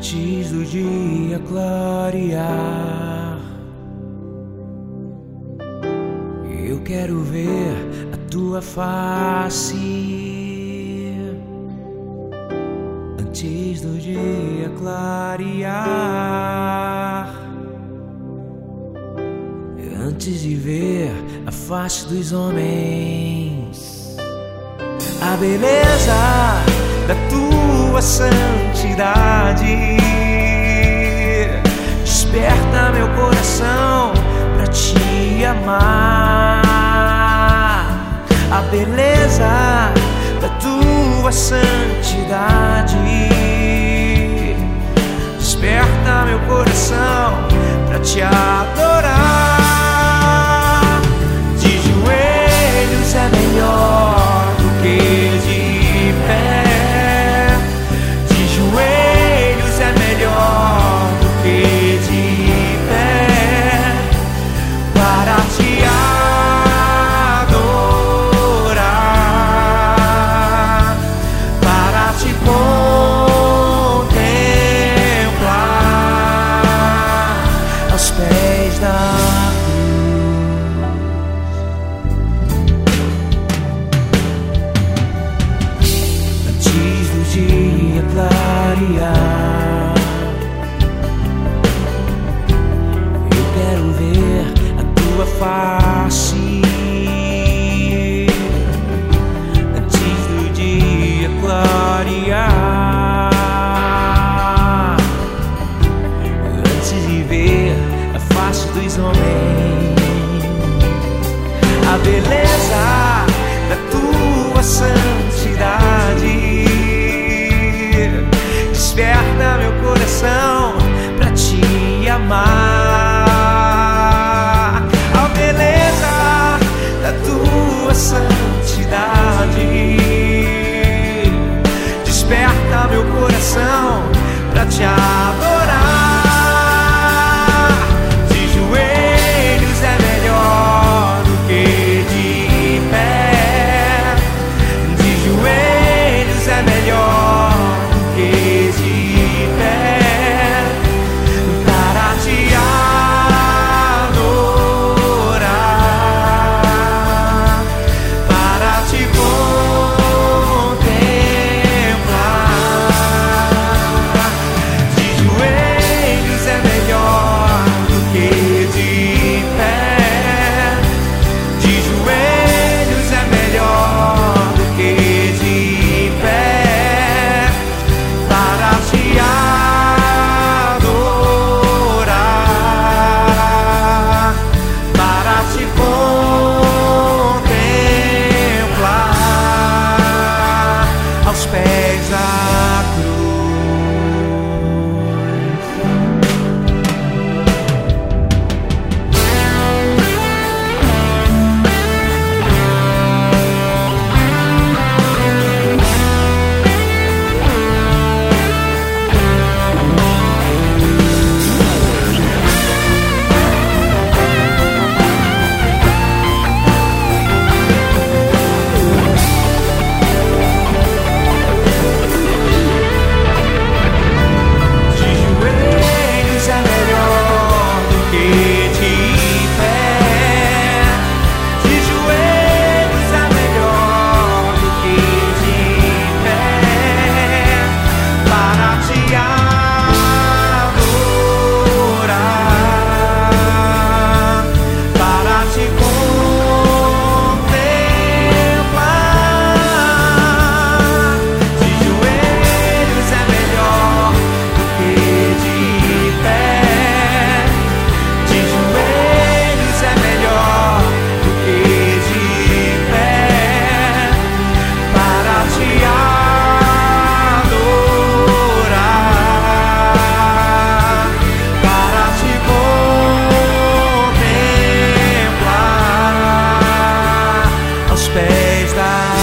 antes do dia clarear. Eu quero ver a tua face antes do dia clarear. Antes de ver a face dos homens, a beleza da tua santidade desperta meu coração pra te amar. A beleza da tua santidade desperta meu coração pra te adorar. De joelhos é melhor do que de pé. De joelhos é melhor do que de pé. Para te adorar, para te contemplar aos pés da dia clarear. Eu quero ver a tua face antes do dia clarear. Antes de ver a face dos homens, a beleza da tua santidade desperta meu coração pra te amar. A beleza da tua santidade desperta meu coração pra te adorar. De joelhos é melhor do que de pé. De joelhos é melhor do que de pé. Para te adorar, para te contemplar. De joelhos é melhor do que de pé. De joelhos é melhor do que de pé. Para te adorar, para te contemplar aos pés da pés da